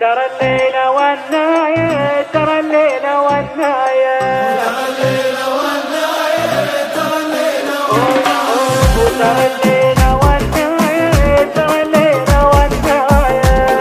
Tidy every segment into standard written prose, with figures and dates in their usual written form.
ترى الليلة والناية، ترى الليلة والناية، ترى الليلة والناية، ترى الليلة والناية، ترى الليلة والناية، ترى الليلة والناية،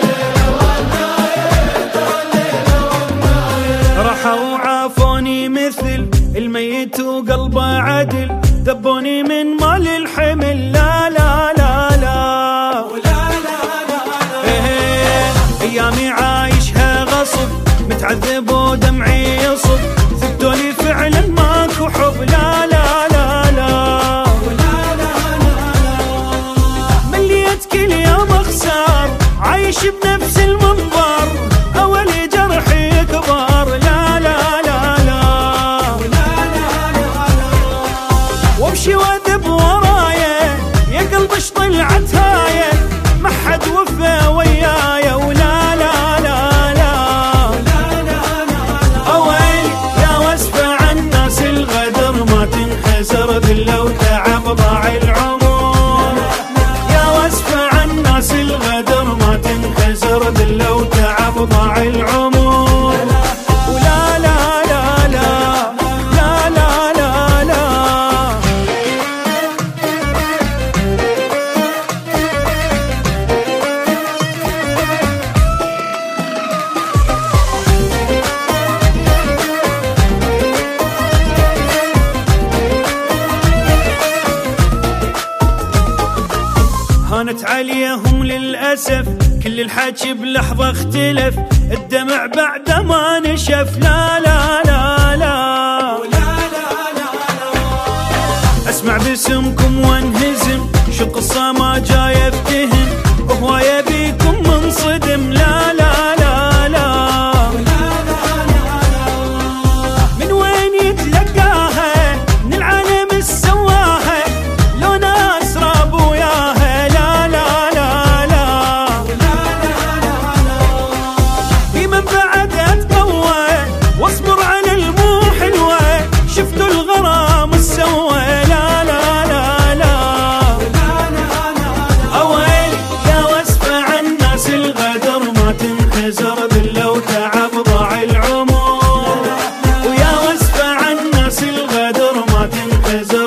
ترى الليلة والناية. راحوا عافوني مثل الميت وقلبه عدل، ذبوني من مال الحمل، لا لا لا لا ولا لا لا لا. ايامي عايشها غصب، متعذب ودمعي يصب، ثبتولي فعلا ماكو حب، لا لا لا لا ولا لا لا لا. مليت كل يوم اخسار، عايش بنفس المنظر، اولي جرحي يكبر، لا لا لا لا ولا لا لا لا. وامشي واذب ورايا يا قلب اش طلعت هايه، ما حد وفى ويايا، ولا لا لا لا ولا لا لا. اويل يا واسفة عن ناس الغدر، ما تنحسر ذله وتعب ضاع العمر. يا واسفة عن ناس الغدر، ما تنحسر ذله وتعب ضاع العمر. ولا لا لا لا لا لا لا لا. هانت عليهم للأسف، كل الحكي بلحظة اختلف، الدمع بعد ما نشف، لا لا لا لا ولا لا لا لا. اسمع باسمكم وانهزم، شو قصة ما جاي افتهم، هواية بيكم منصدم، لا لا لا لا ولا لا لا لا. من وين يتلقاها من العالم السواها، لو ناس راب وياها، لا لا لا لا ولا لا لا لا. في من بعد اتقوى واصبر على المو حلوة، شفتوا الغرام السوى، لا لا لا لا ولا لا لا. اويل يا واسفة عن ناس الغدر، ما تنحسر ذله وتعب ضاع العمر. ويا واسفة عن ناس الغدر، ما تنحسر